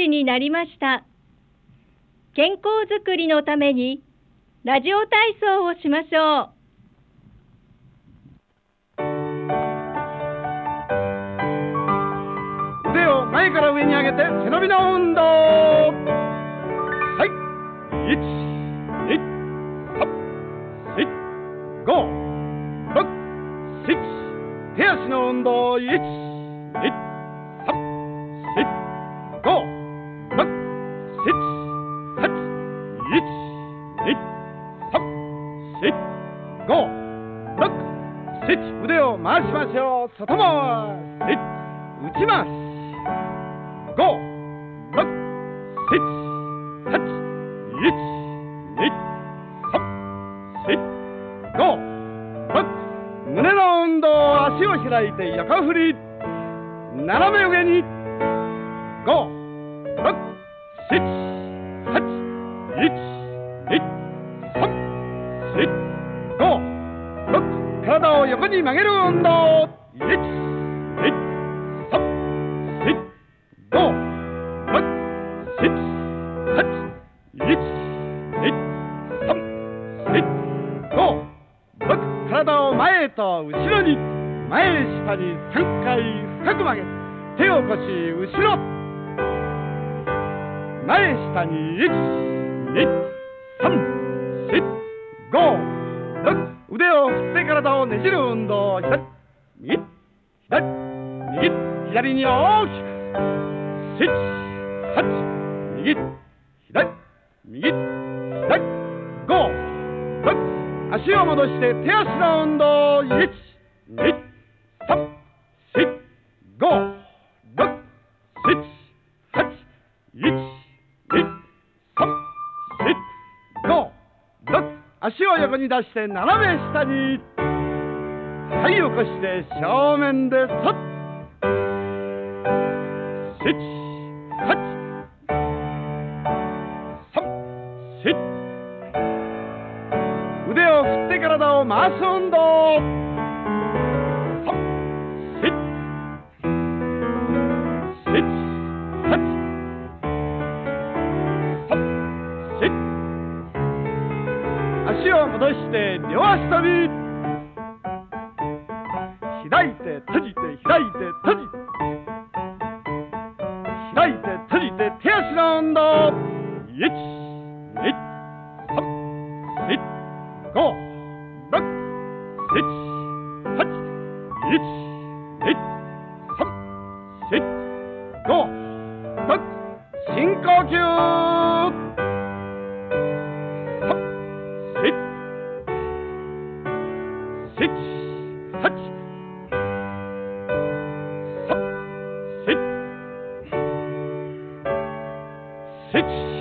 時になりました。健康づくりのためにラジオ体操をしましょう。 腕を前から上に上げて背伸びの運動。はい、1、2、3、4、5、6、7。手足の運動。1、2、3、4、5、6、7、8。1、2、3、4、5、6、7。腕を回しましょう。外回し、内回し。5、6、7、8。1、2、3、4、5、6。胸の運動。足を開いて横振り。斜め上に。5、6、7、8。1、2、3、4、5、6。体を横に曲げる運動。1、2、3、4、5、6、7、8。1、2、3、4、5、6。体を前と後ろに。前下に3回深く曲げ、手を腰後ろ。前下に。1、2、3、4、5、6。腕を振って体をねじる運動。左、右、左、右、左に大きく。7、8、右、左、右、左、5、6。足を戻して手足の運動。1、2、3、4、5、6、7、8。1、2、3、4、5、6。足を横に出して斜め下に。はい、起こして正面でそっ。7、8、3、4。腕を振って体を回す運動。3、4、7、8、3、4。足を戻して両足跳び。開いて閉じて開いて閉じて開いて閉じて手足の運動。1、2、3、4、5、6、7、8。1、2、3、4、5、6。深呼吸。3、4、7、8。3、4、7。